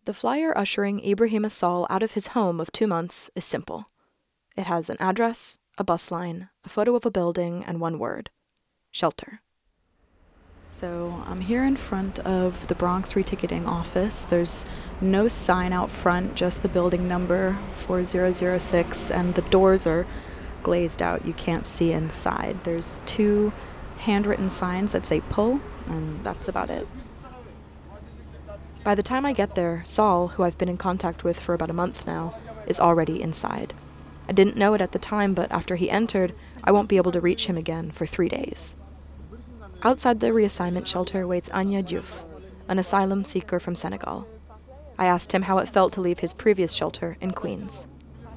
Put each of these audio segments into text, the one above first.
The flyer ushering Ibrahim Asal out of his home of 2 months is simple. It has an address, a bus line, a photo of a building, and one word: shelter. So I'm here in front of the Bronx reticketing office. There's no sign out front, just the building number 4006, and the doors are glazed out. You can't see inside. There's 2 handwritten signs that say pull, and that's about it. By the time I get there, Saul, who I've been in contact with for about a month now, is already inside. I didn't know it at the time, but after he entered, I won't be able to reach him again for 3 days. Outside the reassignment shelter waits Anya Diouf, an asylum seeker from Senegal. I asked him how it felt to leave his previous shelter in Queens.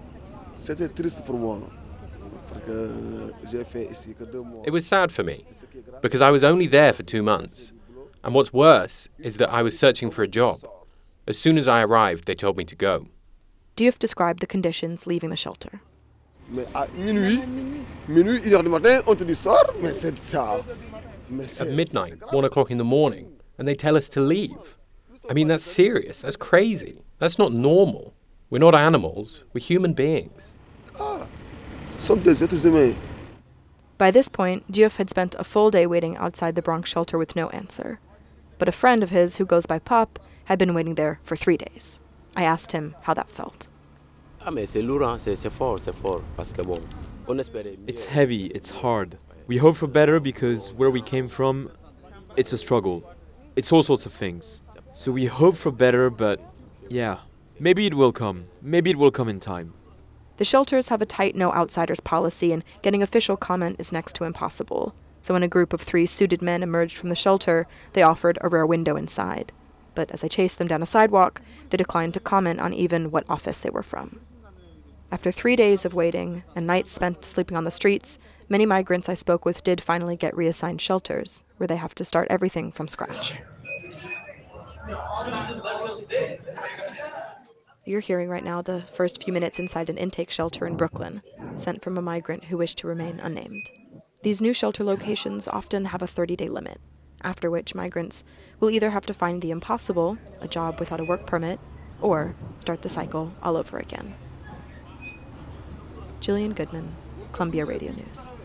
It was sad for me, because I was only there for 2 months. And what's worse is that I was searching for a job. As soon as I arrived, they told me to go. Diouf described the conditions leaving the shelter. At midnight, 1 o'clock in the morning, and they tell us to leave. I mean, that's serious. That's crazy. That's not normal. We're not animals. We're human beings. By this point, Diouf had spent a full day waiting outside the Bronx shelter with no answer. But a friend of his, who goes by Pop, had been waiting there for 3 days. I asked him how that felt. It's heavy, it's hard. We hope for better because where we came from, it's a struggle. It's all sorts of things. So we hope for better, but yeah, maybe it will come. Maybe it will come in time. The shelters have a tight no outsiders policy, and getting official comment is next to impossible. So when a group of 3 suited men emerged from the shelter, they offered a rare window inside. But as I chased them down a sidewalk, they declined to comment on even what office they were from. After 3 days of waiting and nights spent sleeping on the streets, many migrants I spoke with did finally get reassigned shelters, where they have to start everything from scratch. You're hearing right now the first few minutes inside an intake shelter in Brooklyn, sent from a migrant who wished to remain unnamed. These new shelter locations often have a 30-day limit, after which migrants will either have to find the impossible, a job without a work permit, or start the cycle all over again. Jillian Goodman, Columbia Radio News.